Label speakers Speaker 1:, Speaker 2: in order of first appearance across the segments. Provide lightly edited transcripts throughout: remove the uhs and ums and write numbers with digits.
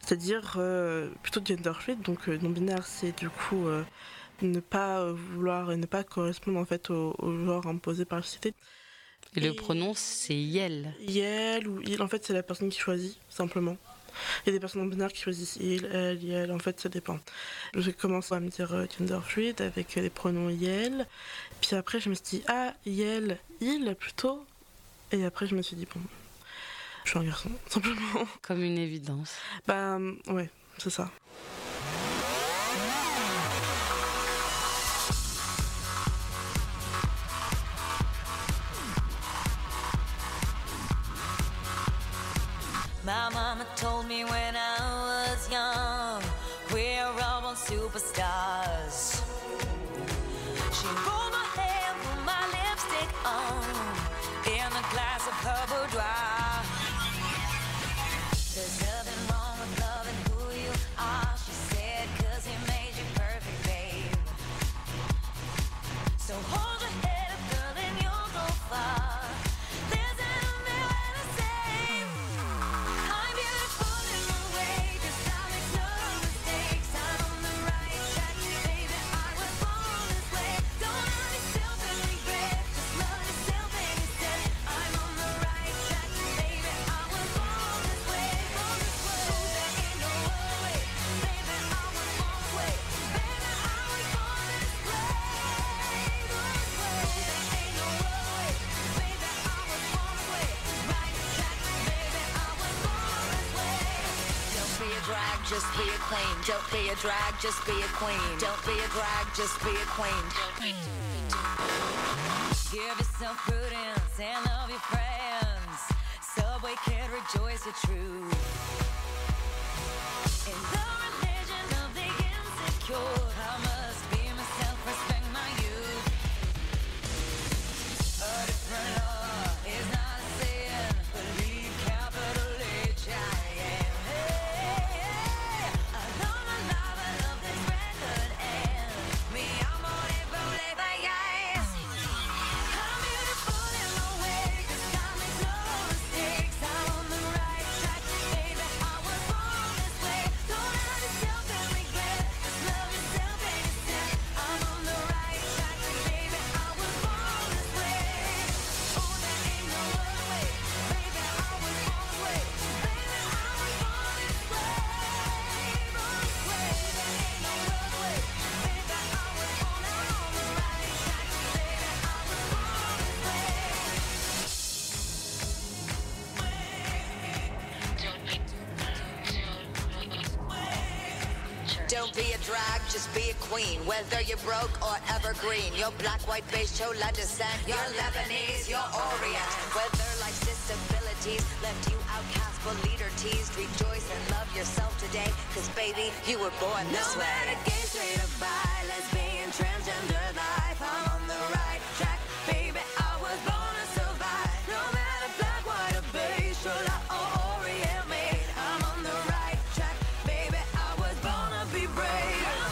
Speaker 1: c'est-à-dire plutôt gender fluid, donc non-binaire, c'est du coup ne pas vouloir et ne pas correspondre en fait au genre imposé par la société.
Speaker 2: Et le pronom, c'est Yel.
Speaker 1: Yel ou il, en fait, c'est la personne qui choisit, simplement. Il y a des personnes non-binaires qui choisissent il, elle, yel, en fait, ça dépend. J'ai commencé à me dire gender fluid avec les pronoms Yel, puis après, je me suis dit, Yel, il, plutôt. Et après, je me suis dit, bon, je suis un garçon, simplement.
Speaker 2: Comme une évidence.
Speaker 1: Ouais, c'est ça.
Speaker 3: My mama told me when I was young, we're all born superstars. She rolled my hair, put my lipstick on, in a glass of her boudoir. There's nothing wrong with loving who you are, she said, 'cause he made you perfect, babe. So hold your head up, girl, and you'll go far. Just be a queen. Don't be a drag, just be a queen. Don't be a drag, just be a queen. Give yourself prudence and love your friends. Subway kid, rejoice your truth. In the religion of the insecure, I must be myself, respect my youth. A different law is not a sin. Believe capital H I am. Don't be a drag, just be a queen. Whether you're broke or evergreen, you're black, white, beige, chola descent, you're Lebanese, you're Orient. Whether life's disabilities left you outcast but leader teased, rejoice and love yourself today, 'cause baby, you were born this way. No matter gay, straight or bi, lesbian, transgender life, I'm on the right track, baby, I was born to survive. No matter black, white or beige, chola or Orient made, I'm on the right track, baby, I was born to be brave.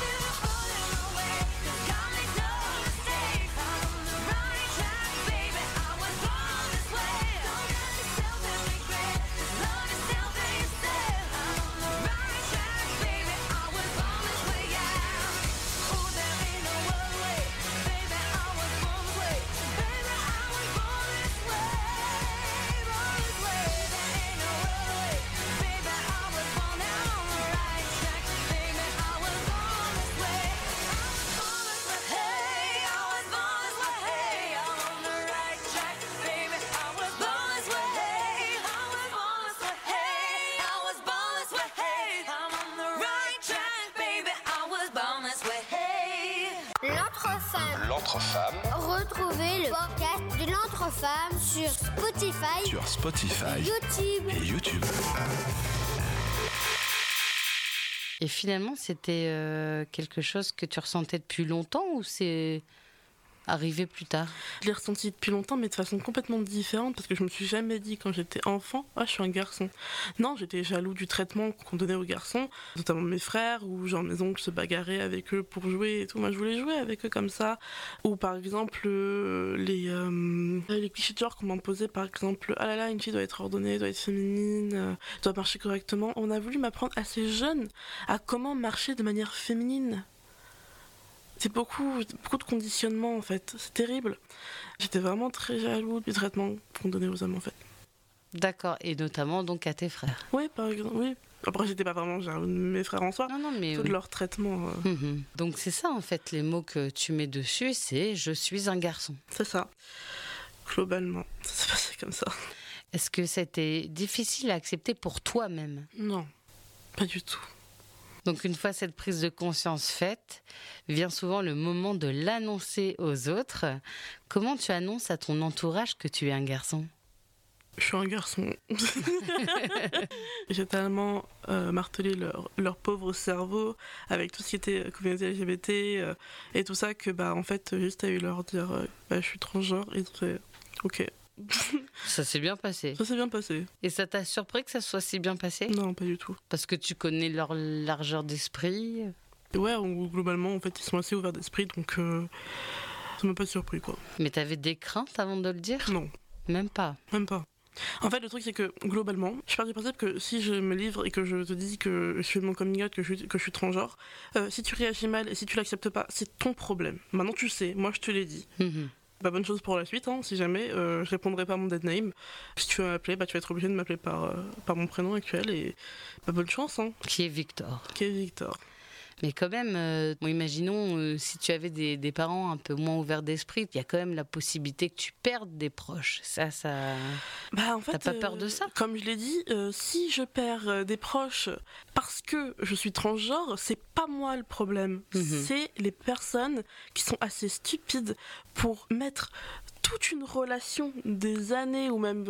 Speaker 4: L'Entre-Femmes.
Speaker 5: Retrouvez le podcast de l'Entre-Femmes sur Spotify,
Speaker 4: YouTube.
Speaker 2: Et finalement, c'était quelque chose que tu ressentais depuis longtemps ou c'est arrivé plus tard?
Speaker 1: Je l'ai ressenti depuis longtemps, mais de façon complètement différente, parce que je me suis jamais dit quand j'étais enfant, ah, je suis un garçon. Non, j'étais jaloux du traitement qu'on donnait aux garçons, notamment mes frères, ou genre mes oncles se bagarraient avec eux pour jouer et tout. Moi, je voulais jouer avec eux comme ça. Ou par exemple, les clichés de genre qu'on m'imposait, par exemple, ah là là, une fille doit être ordonnée, doit être féminine, doit marcher correctement. On a voulu m'apprendre assez jeune à comment marcher de manière féminine. C'est beaucoup de conditionnement en fait, c'est terrible. J'étais vraiment très jaloux du traitement qu'on donnait aux hommes en fait.
Speaker 2: D'accord, et notamment donc à tes frères.
Speaker 1: Oui, par exemple, oui. Après, j'étais pas vraiment jaloux de mes frères en soi,
Speaker 2: Non, mais
Speaker 1: tout de leur traitement.
Speaker 2: Donc c'est ça en fait, les mots que tu mets dessus, c'est « je suis un garçon ».
Speaker 1: C'est ça, globalement, ça s'est passé comme ça.
Speaker 2: Est-ce que c'était difficile à accepter pour toi-même?
Speaker 1: Non, pas du tout.
Speaker 2: Donc une fois cette prise de conscience faite, vient souvent le moment de l'annoncer aux autres. Comment tu annonces à ton entourage que tu es un garçon?
Speaker 1: Je suis un garçon. J'ai tellement martelé leur pauvre cerveau avec tout ce qui était communauté LGBT et tout ça que en fait juste à eu leur dire je suis transgenre et c'est ok.
Speaker 2: Ça s'est bien passé.
Speaker 1: Ça s'est bien passé.
Speaker 2: Et ça t'a surpris que ça soit si bien passé?
Speaker 1: Non, pas du tout.
Speaker 2: Parce que tu connais leur largeur d'esprit?
Speaker 1: Ouais, globalement en fait ils sont assez ouverts d'esprit donc ça m'a pas surpris quoi.
Speaker 2: Mais t'avais des craintes avant de le dire?
Speaker 1: Non.
Speaker 2: Même pas?
Speaker 1: Même pas. En fait, le truc, c'est que, globalement, je pars du principe que si je me livre et que je te dis que je fais mon coming out, que je suis transgenre, si tu réagis mal et si tu l'acceptes pas, c'est ton problème. Maintenant, tu sais, moi, je te l'ai dit. Pas bonne chose pour la suite, hein, si jamais, je répondrai pas à mon dead name. Si tu veux m'appeler, tu vas être obligé de m'appeler par mon prénom actuel et bonne chance. Hein.
Speaker 2: Qui est Victor.
Speaker 1: Qui est Victor.
Speaker 2: Mais quand même, imaginons si tu avais des parents un peu moins ouverts d'esprit, il y a quand même la possibilité que tu perdes des proches. Ça...
Speaker 1: En fait,
Speaker 2: t'as pas peur de ça?
Speaker 1: Comme je l'ai dit, si je perds des proches parce que je suis transgenre, c'est pas moi le problème. C'est les personnes qui sont assez stupides pour mettre toute une relation des années ou même,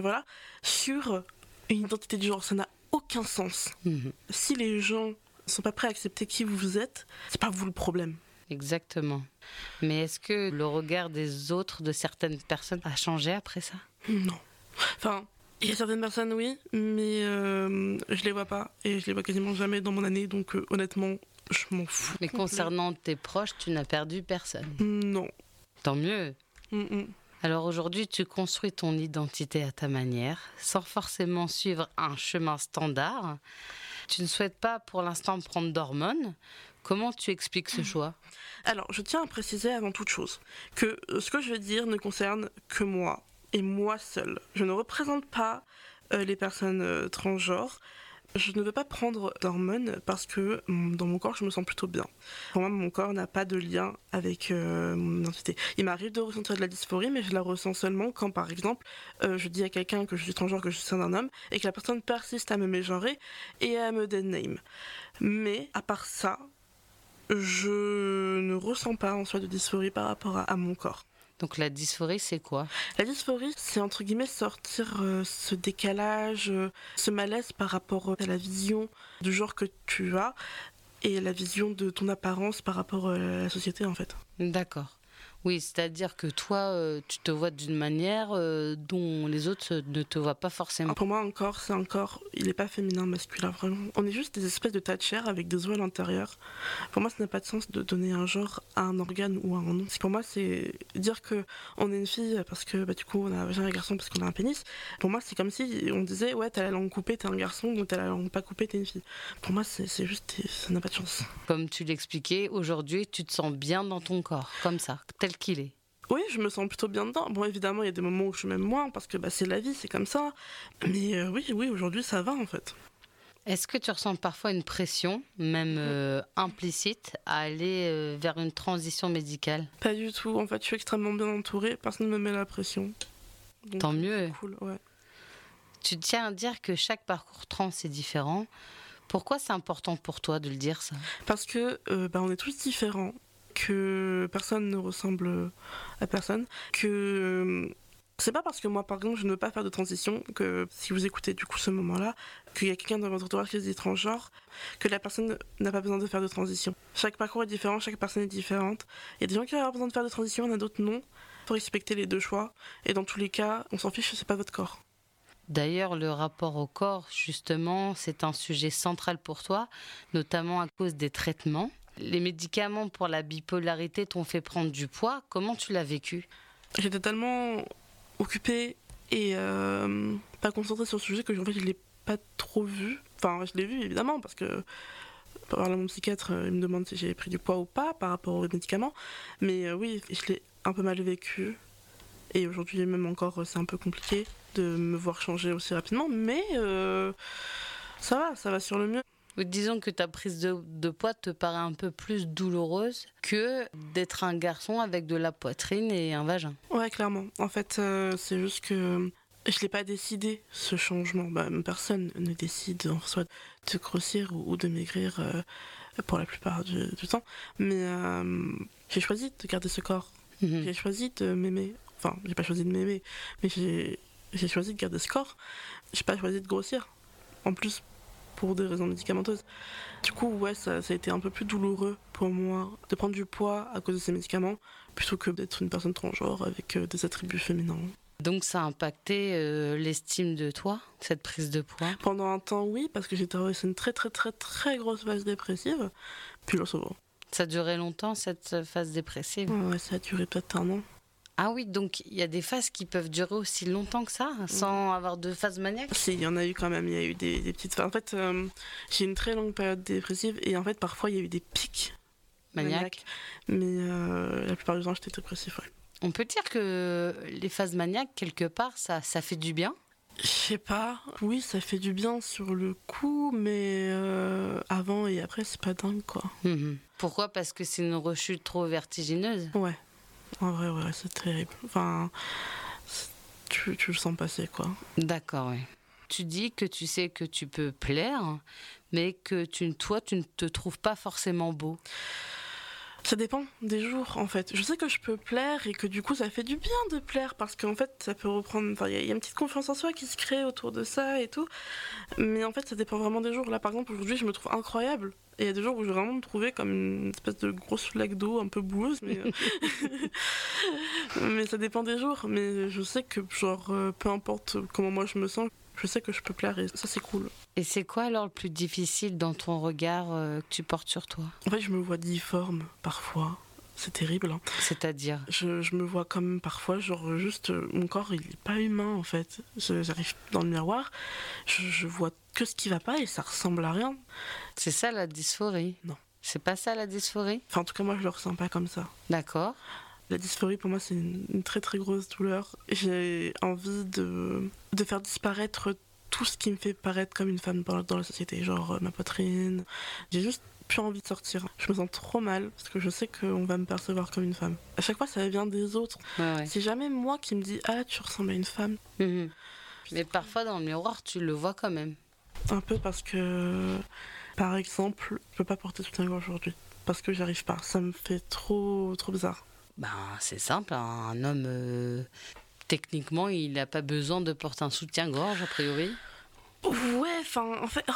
Speaker 1: sur une identité du genre. Ça n'a aucun sens. Si les gens sont pas prêts à accepter qui vous êtes, c'est pas vous le problème.
Speaker 2: Exactement. Mais est-ce que le regard des autres, de certaines personnes, a changé après ça?
Speaker 1: Non. Enfin, il y a certaines personnes, oui, mais je les vois pas et je les vois quasiment jamais dans mon année, donc honnêtement, je m'en fous.
Speaker 2: Mais concernant tes proches, tu n'as perdu personne?
Speaker 1: Non.
Speaker 2: Tant mieux. Alors aujourd'hui, tu construis ton identité à ta manière, sans forcément suivre un chemin standard. Tu ne souhaites pas pour l'instant prendre d'hormones. Comment tu expliques ce choix?
Speaker 1: Alors, je tiens à préciser avant toute chose que ce que je vais dire ne concerne que moi, et moi seule. Je ne représente pas les personnes transgenres. Je ne veux pas prendre d'hormones parce que dans mon corps, je me sens plutôt bien. Pour moi, mon corps n'a pas de lien avec mon identité. Il m'arrive de ressentir de la dysphorie, mais je la ressens seulement quand, par exemple, je dis à quelqu'un que je suis transgenre, que je suis un homme, et que la personne persiste à me mégenrer et à me dead name. Mais, à part ça, je ne ressens pas en soi de dysphorie par rapport à mon corps.
Speaker 2: Donc la dysphorie, c'est quoi?
Speaker 1: La dysphorie, c'est entre guillemets sortir ce décalage, ce malaise par rapport à la vision du genre que tu as et la vision de ton apparence par rapport à la société en fait.
Speaker 2: D'accord. Oui, c'est-à-dire que toi, tu te vois d'une manière dont les autres ne te voient pas forcément.
Speaker 1: Pour moi, un corps, c'est un corps, il n'est pas féminin, masculin, vraiment. On est juste des espèces de tas de chair avec des os à l'intérieur. Pour moi, ça n'a pas de sens de donner un genre à un organe ou à un nom. Pour moi, c'est dire qu'on est une fille parce que du coup, on a un vagin et un garçon parce qu'on a un pénis. Pour moi, c'est comme si on disait, ouais, t'as la langue coupée, t'es un garçon, donc t'as la langue pas coupée, t'es une fille. Pour moi, c'est juste, ça n'a pas de chance.
Speaker 2: Comme tu l'expliquais, aujourd'hui, tu te sens bien dans ton corps, comme ça, tel qu'il est.
Speaker 1: Oui, je me sens plutôt bien dedans. Bon, évidemment, il y a des moments où je m'aime moins parce que c'est la vie, c'est comme ça. Mais oui, aujourd'hui, ça va en fait.
Speaker 2: Est-ce que tu ressens parfois une pression, même implicite, à aller vers une transition médicale?
Speaker 1: Pas du tout. En fait, je suis extrêmement bien entourée. Personne ne me met la pression. Donc,
Speaker 2: tant mieux.
Speaker 1: C'est cool, ouais.
Speaker 2: Tu tiens à dire que chaque parcours trans est différent. Pourquoi c'est important pour toi de le dire, ça?
Speaker 1: Parce que on est tous différents. Que personne ne ressemble à personne, que C'est pas parce que moi, par exemple, je ne veux pas faire de transition que si vous écoutez du coup ce moment-là, qu'il y a quelqu'un dans votre entourage qui est transgenre, que la personne n'a pas besoin de faire de transition. Chaque parcours est différent, chaque personne est différente. Il y a des gens qui vont avoir besoin de faire de transition, il y en a d'autres non. Il faut respecter les deux choix. Et dans tous les cas, on s'en fiche, c'est pas votre corps.
Speaker 2: D'ailleurs, le rapport au corps, justement, c'est un sujet central pour toi, notamment à cause des traitements. Les médicaments pour la bipolarité t'ont fait prendre du poids. Comment tu l'as vécu ?
Speaker 1: J'étais tellement occupée et pas concentrée sur le sujet que en fait, je ne l'ai pas trop vu. Enfin, je l'ai vu évidemment parce que par là, mon psychiatre il me demande si j'ai pris du poids ou pas par rapport aux médicaments. Mais oui, je l'ai un peu mal vécu. Et aujourd'hui, même encore, c'est un peu compliqué de me voir changer aussi rapidement. Mais ça va sur le mieux.
Speaker 2: Disons que ta prise de poids te paraît un peu plus douloureuse que d'être un garçon avec de la poitrine et un vagin.
Speaker 1: Ouais, clairement. En fait, c'est juste que je l'ai pas décidé, ce changement. Personne ne décide en soi de grossir ou de maigrir pour la plupart du temps. Mais j'ai choisi de garder ce corps. Mm-hmm. J'ai choisi de m'aimer. Enfin, j'ai pas choisi de m'aimer, mais j'ai choisi de garder ce corps. J'ai pas choisi de grossir. En plus, pour des raisons médicamenteuses. Du coup, ouais, ça a été un peu plus douloureux pour moi de prendre du poids à cause de ces médicaments, plutôt que d'être une personne transgenre avec des attributs féminins.
Speaker 2: Donc ça a impacté l'estime de toi, cette prise de poids ?
Speaker 1: Pendant un temps, oui, parce que j'ai traversé une très très très très grosse phase dépressive, puis là, ça va.
Speaker 2: Ça a duré longtemps, cette phase dépressive ?
Speaker 1: Ouais, ça a duré peut-être 1 an.
Speaker 2: Ah oui, donc il y a des phases qui peuvent durer aussi longtemps que ça, sans avoir de phase maniaque ?
Speaker 1: Si, il y en a eu quand même, il y a eu des petites phases. En fait, j'ai une très longue période dépressive et en fait, parfois, il y a eu des pics maniaques. Mais la plupart du temps, j'étais dépressif, ouais.
Speaker 2: On peut dire que les phases maniaques, quelque part, ça fait du bien ?
Speaker 1: Je sais pas. Oui, ça fait du bien sur le coup, mais avant et après, c'est pas dingue, quoi.
Speaker 2: Mmh. Pourquoi ? Parce que c'est une rechute trop vertigineuse ?
Speaker 1: Ouais. En vrai, ouais, c'est terrible. Enfin, tu le sens passer, quoi.
Speaker 2: D'accord, oui. Tu dis que tu sais que tu peux plaire, mais que toi, tu ne te trouves pas forcément beau.
Speaker 1: Ça dépend des jours, en fait. Je sais que je peux plaire et que du coup, ça fait du bien de plaire parce qu'en fait, ça peut reprendre... Enfin, il y a une petite confiance en soi qui se crée autour de ça et tout. Mais en fait, ça dépend vraiment des jours. Là, par exemple, aujourd'hui, je me trouve incroyable. Et il y a des jours où je vais vraiment me trouver comme une espèce de grosse flaque d'eau un peu boueuse, mais... mais ça dépend des jours. Mais je sais que, genre, peu importe comment moi je me sens, je sais que je peux plaire et ça, c'est cool.
Speaker 2: Et c'est quoi alors le plus difficile dans ton regard que tu portes sur toi ?
Speaker 1: En fait, je me vois difforme parfois. C'est terrible, hein.
Speaker 2: C'est-à-dire ?
Speaker 1: Je me vois comme parfois, genre juste, mon corps il est pas humain en fait. J'arrive dans le miroir, je vois que ce qui va pas et ça ressemble à rien.
Speaker 2: C'est ça la dysphorie ?
Speaker 1: Non.
Speaker 2: C'est pas ça la dysphorie ?
Speaker 1: Enfin, en tout cas, moi je le ressens pas comme ça.
Speaker 2: D'accord.
Speaker 1: La dysphorie pour moi c'est une très très grosse douleur. J'ai envie de faire disparaître tout ce qui me fait paraître comme une femme dans la société, genre ma poitrine. J'ai juste plus envie de sortir. Je me sens trop mal parce que je sais qu'on va me percevoir comme une femme. À chaque fois, ça vient des autres.
Speaker 2: Ouais.
Speaker 1: C'est jamais moi qui me dis « Ah, tu ressembles à une femme ».
Speaker 2: Mais parfois, dans le miroir, tu le vois quand même.
Speaker 1: Un peu parce que, par exemple, je peux pas porter soutien-gorge aujourd'hui. Parce que j'arrive pas. Ça me fait trop bizarre.
Speaker 2: C'est simple. Un homme, techniquement, il n'a pas besoin de porter un soutien-gorge, a priori.
Speaker 1: Ouais, en fait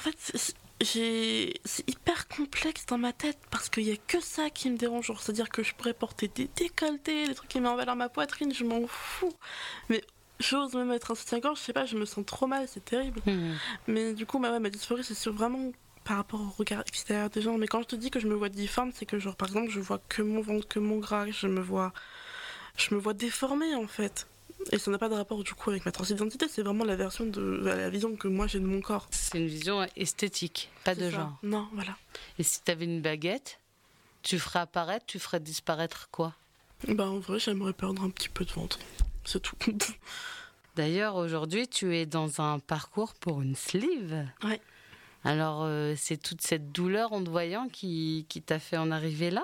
Speaker 1: c'est hyper complexe dans ma tête parce qu'il y a que ça qui me dérange. Genre, c'est-à-dire que je pourrais porter des décolletés, des trucs qui mettent en valeur ma poitrine, je m'en fous. Mais j'ose me mettre un soutien-gorge, je sais pas, je me sens trop mal, c'est terrible. Mais du coup, ma dysphorie, c'est sur vraiment par rapport au regard extérieur des gens. Mais quand je te dis que je me vois difforme, c'est que genre, par exemple, je vois que mon ventre, que mon gras, je me vois déformée en fait. Et ça n'a pas de rapport du coup avec ma transidentité, c'est vraiment la vision que moi j'ai de mon corps.
Speaker 2: C'est une vision esthétique, pas de genre.
Speaker 1: Non, voilà.
Speaker 2: Et si tu avais une baguette, tu ferais apparaître, tu ferais disparaître quoi ?
Speaker 1: En vrai, j'aimerais perdre un petit peu de ventre. C'est tout.
Speaker 2: D'ailleurs, aujourd'hui, tu es dans un parcours pour une sleeve.
Speaker 1: Ouais.
Speaker 2: Alors, c'est toute cette douleur en te voyant qui t'a fait en arriver là ?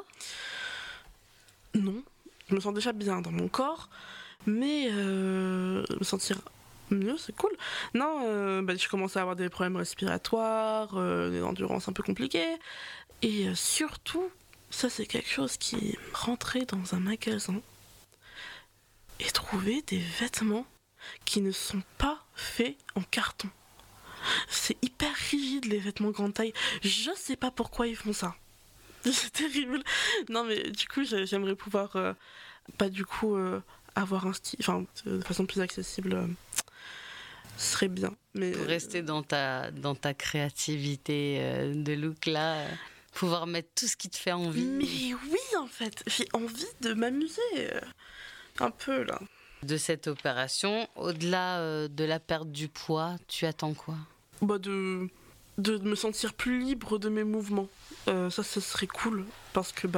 Speaker 1: Non. Je me sens déjà bien dans mon corps. Mais me sentir mieux, c'est cool. Non, je commençais à avoir des problèmes respiratoires, des endurances un peu compliquées. Et surtout, ça c'est quelque chose qui est rentré dans un magasin. et trouver des vêtements qui ne sont pas faits en carton. C'est hyper rigide les vêtements grande taille. Je sais pas pourquoi ils font ça. C'est terrible. Non mais du coup j'aimerais pouvoir avoir un style, enfin de façon plus accessible. Ce serait bien. Mais
Speaker 2: pour rester dans ta créativité de look là, pouvoir mettre tout ce qui te fait envie.
Speaker 1: Mais oui en fait, j'ai envie de m'amuser un peu là.
Speaker 2: De cette opération, au-delà de la perte du poids, tu attends quoi ?
Speaker 1: De me sentir plus libre de mes mouvements. Ça serait cool parce que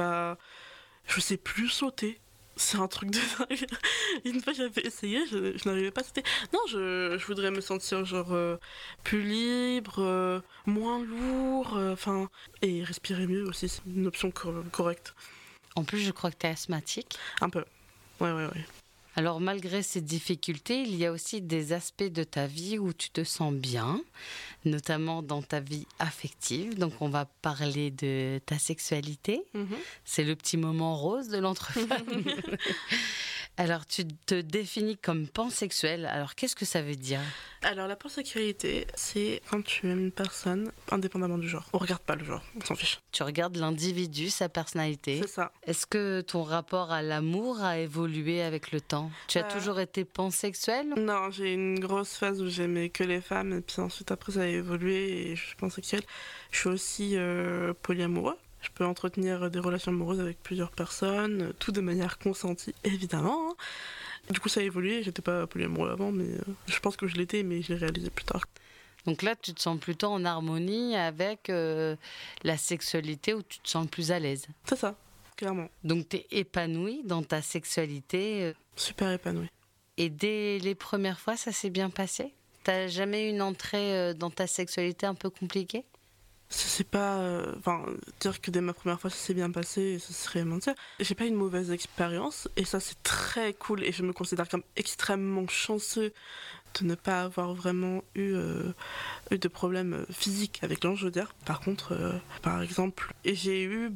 Speaker 1: je sais plus sauter. C'est un truc de dingue. Une fois j'avais essayé, je n'arrivais pas à sauter. Non, je voudrais me sentir plus libre, moins lourd, et respirer mieux aussi, c'est une option correcte.
Speaker 2: En plus, je crois que tu es asthmatique.
Speaker 1: Un peu. Ouais.
Speaker 2: Alors malgré ces difficultés, il y a aussi des aspects de ta vie où tu te sens bien, notamment dans ta vie affective. Donc on va parler de ta sexualité. C'est le petit moment rose de l'entre-femme. Alors tu te définis comme pansexuel. Alors qu'est-ce que ça veut dire ?
Speaker 1: Alors la pansexualité, c'est quand tu aimes une personne indépendamment du genre. On regarde pas le genre, on s'en fiche.
Speaker 2: Tu regardes l'individu, sa personnalité.
Speaker 1: C'est ça.
Speaker 2: Est-ce que ton rapport à l'amour a évolué avec le temps ? Tu as toujours été pansexuel ?
Speaker 1: Non, j'ai une grosse phase où j'aimais que les femmes et puis ensuite après ça a évolué et je suis pansexuelle. Je suis aussi polyamoureux. Je peux entretenir des relations amoureuses avec plusieurs personnes, tout de manière consentie, évidemment. Du coup, ça a évolué. J'étais pas polyamoureux avant, mais je pense que je l'étais, mais je l'ai réalisé plus tard.
Speaker 2: Donc là, tu te sens plutôt en harmonie avec la sexualité où tu te sens le plus à l'aise.
Speaker 1: C'est ça, clairement.
Speaker 2: Donc tu es épanouie dans ta sexualité.
Speaker 1: Super épanouie.
Speaker 2: Et dès les premières fois, ça s'est bien passé ? T'as jamais eu une entrée dans ta sexualité un peu compliquée ?
Speaker 1: C'est pas... dire que dès ma première fois ça s'est bien passé, ce serait mentir. J'ai pas eu une mauvaise expérience et ça c'est très cool et je me considère comme extrêmement chanceux de ne pas avoir vraiment eu de problèmes physiques avec l'ange, je veux dire. Par contre, par exemple, j'ai eu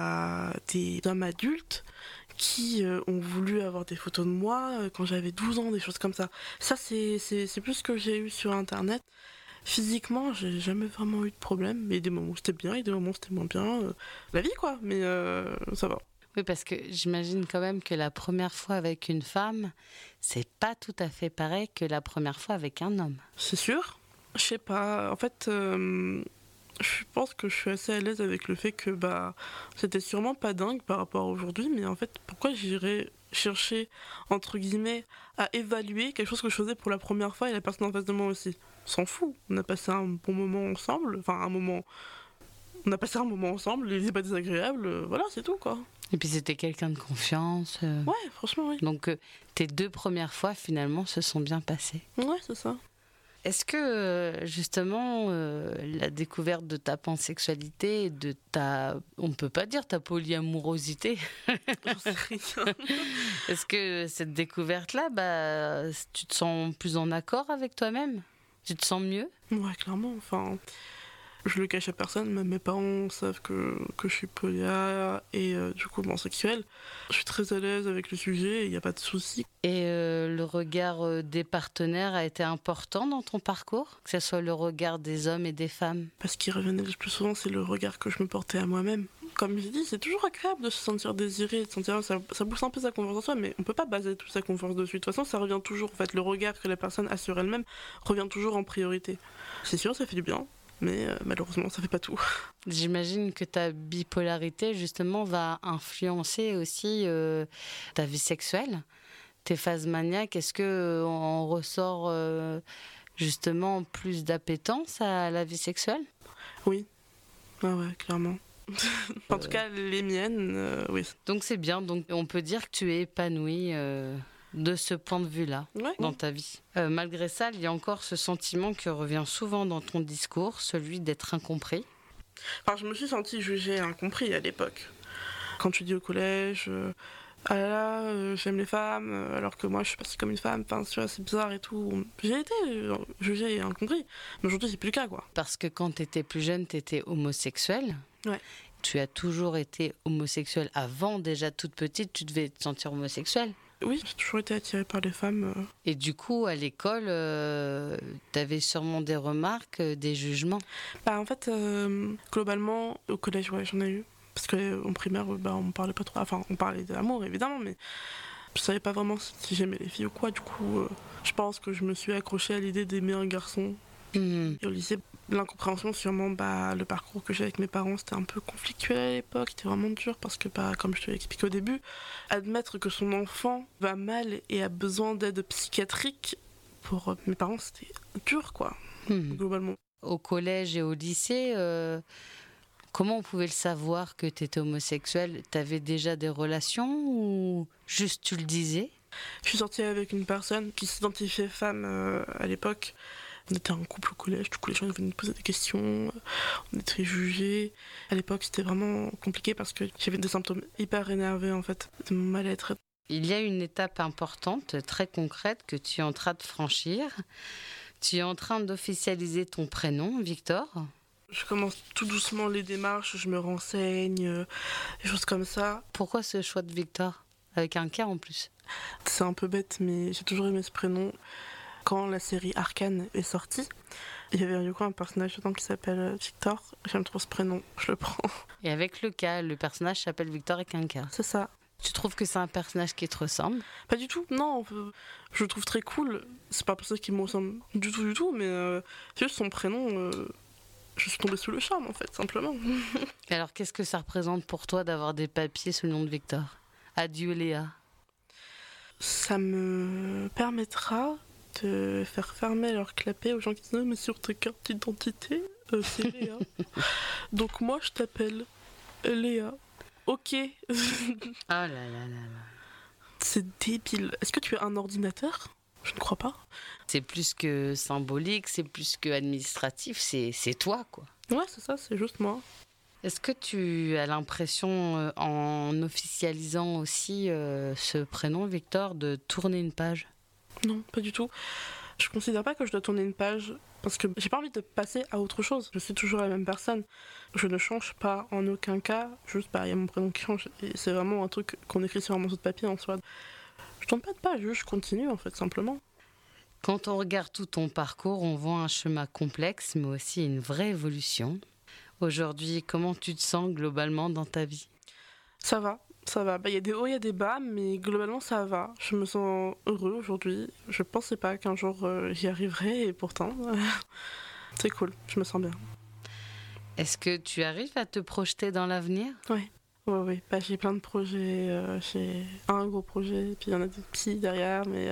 Speaker 1: des hommes adultes qui ont voulu avoir des photos de moi quand j'avais 12 ans, des choses comme ça. Ça c'est plus ce que j'ai eu sur internet. Physiquement, j'ai jamais vraiment eu de problème, mais des moments où c'était bien et des moments où c'était moins bien. La vie, quoi, mais ça va.
Speaker 2: Oui, parce que j'imagine quand même que la première fois avec une femme, c'est pas tout à fait pareil que la première fois avec un homme.
Speaker 1: C'est sûr. Je sais pas. En fait, je pense que je suis assez à l'aise avec le fait que c'était sûrement pas dingue par rapport à aujourd'hui, mais en fait, pourquoi j'irais chercher, entre guillemets, à évaluer quelque chose que je faisais pour la première fois et la personne en face de moi aussi. On s'en fout, on a passé un bon moment ensemble, on a passé un moment ensemble, il n'est pas désagréable, voilà, c'est tout, quoi.
Speaker 2: Et puis c'était quelqu'un de confiance.
Speaker 1: Ouais, franchement, oui.
Speaker 2: Donc tes 2 premières fois, finalement, se sont bien passées.
Speaker 1: Ouais, c'est ça.
Speaker 2: Est-ce que, justement, la découverte de ta pansexualité et de on ne peut pas dire ta polyamorosité,
Speaker 1: J'en sais rien.
Speaker 2: Est-ce que cette découverte-là, tu te sens plus en accord avec toi-même ? Tu te sens mieux ?
Speaker 1: Ouais, clairement, je le cache à personne, même mes parents savent que je suis polia et du coup pansexuelle. Je suis très à l'aise avec le sujet, il n'y a pas de souci.
Speaker 2: Et le regard des partenaires a été important dans ton parcours ? Que ce soit le regard des hommes et des femmes ?
Speaker 1: Parce qu'il revenait le plus souvent, c'est le regard que je me portais à moi-même. Comme j'ai dit, c'est toujours agréable de se sentir désiré, de sentir ça booste un peu sa confiance en soi, mais on peut pas baser toute sa confiance dessus. De toute façon, ça revient toujours, en fait, le regard que la personne a sur elle-même revient toujours en priorité. C'est sûr, ça fait du bien. Mais malheureusement, ça fait pas tout.
Speaker 2: J'imagine que ta bipolarité, justement, va influencer aussi ta vie sexuelle. Tes phases maniaques, est-ce qu'on ressort justement plus d'appétence à la vie sexuelle ?
Speaker 1: Oui. Ouais, clairement. En tout cas, les miennes, oui.
Speaker 2: Donc c'est bien, donc on peut dire que tu es épanouie de ce point de vue-là, dans ta vie. Malgré ça, il y a encore ce sentiment qui revient souvent dans ton discours, celui d'être incompris.
Speaker 1: Je me suis sentie jugée et incompris à l'époque. Quand tu dis au collège, ah là là, j'aime les femmes, alors que moi je suis passée comme une femme, c'est bizarre et tout. J'ai été jugée et incompris, mais aujourd'hui c'est plus le cas, quoi.
Speaker 2: Parce que quand tu étais plus jeune, tu étais homosexuelle.
Speaker 1: Ouais.
Speaker 2: Tu as toujours été homosexuelle avant, déjà toute petite, tu devais te sentir homosexuelle.
Speaker 1: Oui, j'ai toujours été attirée par les femmes.
Speaker 2: Et du coup, à l'école, t'avais sûrement des remarques, des jugements?
Speaker 1: En fait, globalement, au collège, ouais, j'en ai eu. Parce qu'en primaire, on parlait pas trop. Enfin, on parlait de l'amour, évidemment, mais je savais pas vraiment si j'aimais les filles ou quoi. Du coup, je pense que je me suis accrochée à l'idée d'aimer un garçon. Et au lycée, l'incompréhension, sûrement, le parcours que j'ai avec mes parents, c'était un peu conflictuel à l'époque, c'était vraiment dur parce que, comme je te l'ai expliqué au début, admettre que son enfant va mal et a besoin d'aide psychiatrique, pour mes parents, c'était dur, quoi, globalement.
Speaker 2: Au collège et au lycée, comment on pouvait le savoir que tu étais homosexuel? T'avais déjà des relations ou juste tu le disais?
Speaker 1: Je suis sortie avec une personne qui s'identifiait femme à l'époque. On était en couple au collège, du coup les gens venaient nous poser des questions, on était jugés. À l'époque c'était vraiment compliqué parce que j'avais des symptômes hyper énervés en fait, de mon mal-être.
Speaker 2: Il y a une étape importante, très concrète, que tu es en train de franchir. Tu es en train d'officialiser ton prénom, Victor.
Speaker 1: Je commence tout doucement les démarches, je me renseigne, des choses comme ça.
Speaker 2: Pourquoi ce choix de Victor? Avec un K en plus.
Speaker 1: C'est un peu bête mais j'ai toujours aimé ce prénom. Quand la série Arcane est sortie, il y avait un personnage dedans qui s'appelle Victor. J'aime trop ce prénom, je le prends.
Speaker 2: Et avec le K, le personnage s'appelle Victor avec un K.
Speaker 1: C'est ça.
Speaker 2: Tu trouves que c'est un personnage qui te ressemble?
Speaker 1: Pas du tout, non. Je le trouve très cool. C'est pas un personnage qui me ressemble du tout, mais c'est juste son prénom. Je suis tombée sous le charme, en fait, simplement.
Speaker 2: Et alors, qu'est-ce que ça représente pour toi d'avoir des papiers sous le nom de Victor? Adieu Léa.
Speaker 1: Ça me permettra de faire fermer leur clapet aux gens qui disent « Mais sur ta carte d'identité, c'est Léa. » Donc moi, je t'appelle Léa. Ok.
Speaker 2: Ah là là là là.
Speaker 1: C'est débile. Est-ce que tu as un ordinateur? Je ne crois pas.
Speaker 2: C'est plus que symbolique, c'est plus que administratif, c'est toi, quoi.
Speaker 1: Ouais, c'est ça, c'est juste moi.
Speaker 2: Est-ce que tu as l'impression, en officialisant aussi ce prénom, Victor, de tourner une page?
Speaker 1: Non, pas du tout. Je considère pas que je dois tourner une page parce que j'ai pas envie de passer à autre chose. Je suis toujours la même personne. Je ne change pas en aucun cas. Juste, il y a mon prénom qui change. Et c'est vraiment un truc qu'on écrit sur un morceau de papier en soi. Je tourne pas de page, je continue en fait, simplement.
Speaker 2: Quand on regarde tout ton parcours, on voit un chemin complexe, mais aussi une vraie évolution. Aujourd'hui, comment tu te sens globalement dans ta vie?
Speaker 1: Ça va. Il y a des hauts, il y a des bas, mais globalement ça va. Je me sens heureux aujourd'hui. Je pensais pas qu'un jour j'y arriverais et pourtant, c'est cool, je me sens bien.
Speaker 2: Est-ce que tu arrives à te projeter dans l'avenir?
Speaker 1: Oui. J'ai plein de projets. J'ai un gros projet, puis il y en a des petits derrière, mais...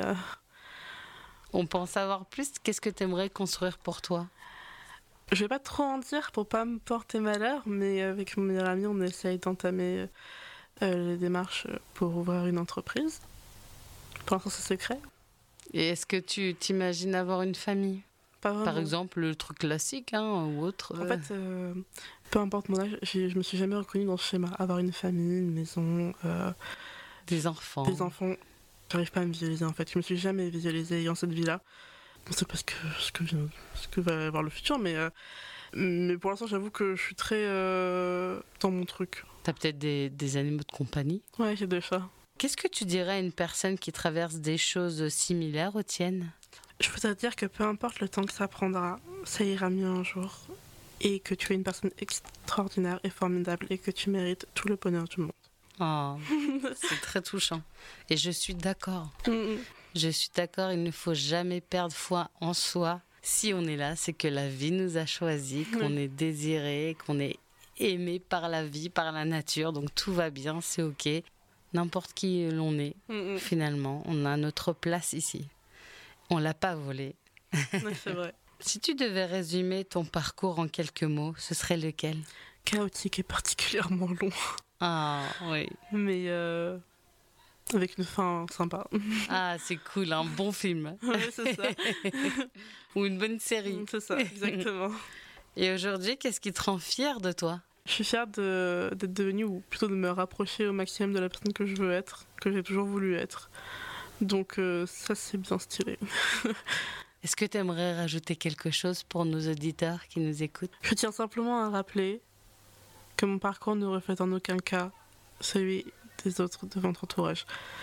Speaker 2: On peut en savoir plus? Qu'est-ce que tu aimerais construire pour toi?
Speaker 1: Je vais pas trop en dire pour pas me porter malheur, mais avec mon meilleur ami, on essaye d'entamer les démarches pour ouvrir une entreprise. Pour l'instant, c'est secret.
Speaker 2: Et est-ce que tu t'imagines avoir une famille?
Speaker 1: Pas vraiment.
Speaker 2: Par exemple, le truc classique ou autre?
Speaker 1: En fait, peu importe mon âge, je me suis jamais reconnue dans ce schéma. Avoir une famille, une maison...
Speaker 2: Des enfants.
Speaker 1: Des enfants. J'arrive pas à me visualiser, en fait. Je me suis jamais visualisée ayant cette vie-là. On sait pas ce que va avoir le futur, mais pour l'instant, j'avoue que je suis très dans mon truc.
Speaker 2: T'as peut-être des animaux de compagnie?
Speaker 1: Ouais, j'ai des chats.
Speaker 2: Qu'est-ce que tu dirais à une personne qui traverse des choses similaires aux tiennes?
Speaker 1: Je voudrais te dire que peu importe le temps que ça prendra, ça ira mieux un jour. Et que tu es une personne extraordinaire et formidable et que tu mérites tout le bonheur du monde.
Speaker 2: Oh, c'est très touchant. Et je suis d'accord.
Speaker 1: Mm-mm.
Speaker 2: Je suis d'accord, il ne faut jamais perdre foi en soi. Si on est là, c'est que la vie nous a choisis, qu'on est désiré, qu'on est aimé par la vie, par la nature. Donc tout va bien, c'est ok. N'importe qui l'on est, finalement, on a notre place ici. On l'a pas volée.
Speaker 1: Ouais, c'est vrai.
Speaker 2: Si tu devais résumer ton parcours en quelques mots, ce serait lequel?
Speaker 1: Chaotique et particulièrement long.
Speaker 2: Ah, oui.
Speaker 1: Mais avec une fin sympa.
Speaker 2: Ah, c'est cool, un bon film.
Speaker 1: Ouais, c'est ça.
Speaker 2: Ou une bonne série.
Speaker 1: C'est ça, exactement.
Speaker 2: Et aujourd'hui, qu'est-ce qui te rend fière de toi?
Speaker 1: Je suis fière d'être devenue, ou plutôt de me rapprocher au maximum de la personne que je veux être, que j'ai toujours voulu être. Donc ça, c'est bien stylé.
Speaker 2: Est-ce que tu aimerais rajouter quelque chose pour nos auditeurs qui nous écoutent?
Speaker 1: Je tiens simplement à rappeler que mon parcours ne reflète en aucun cas celui des autres de votre entourage.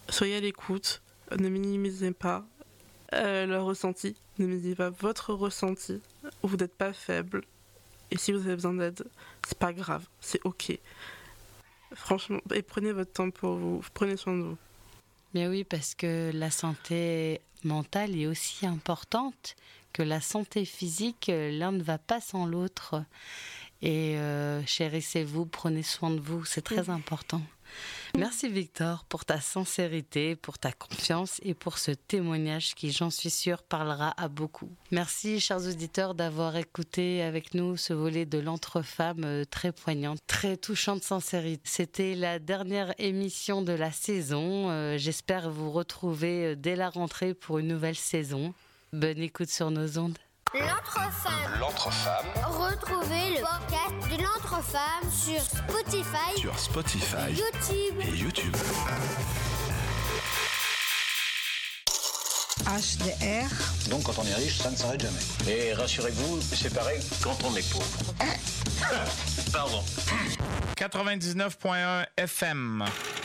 Speaker 1: Soyez à l'écoute, ne minimisez pas leur ressenti, ne minimisez pas votre ressenti. Vous n'êtes pas faible. Et si vous avez besoin d'aide, c'est pas grave, c'est ok. Franchement, et prenez votre temps pour vous, prenez soin de vous.
Speaker 2: Mais oui, parce que la santé mentale est aussi importante que la santé physique. L'un ne va pas sans l'autre. Et chérissez-vous, prenez soin de vous, c'est très important. Merci Victor pour ta sincérité, pour ta confiance et pour ce témoignage qui, j'en suis sûre, parlera à beaucoup. Merci chers auditeurs d'avoir écouté avec nous ce volet de l'Entre-Femmes très poignante, très touchante sincérité. C'était la dernière émission de la saison. J'espère vous retrouver dès la rentrée pour une nouvelle saison. Bonne écoute sur nos ondes.
Speaker 5: L'Entre-Femmes.
Speaker 4: L'Entre-Femmes.
Speaker 5: Retrouvez le podcast de l'Entre-Femmes sur Spotify,
Speaker 4: YouTube.
Speaker 6: HDR.
Speaker 7: Donc quand on est riche, ça ne s'arrête jamais. Et rassurez-vous, c'est pareil quand on est pauvre. Pardon.
Speaker 6: 99.1 FM.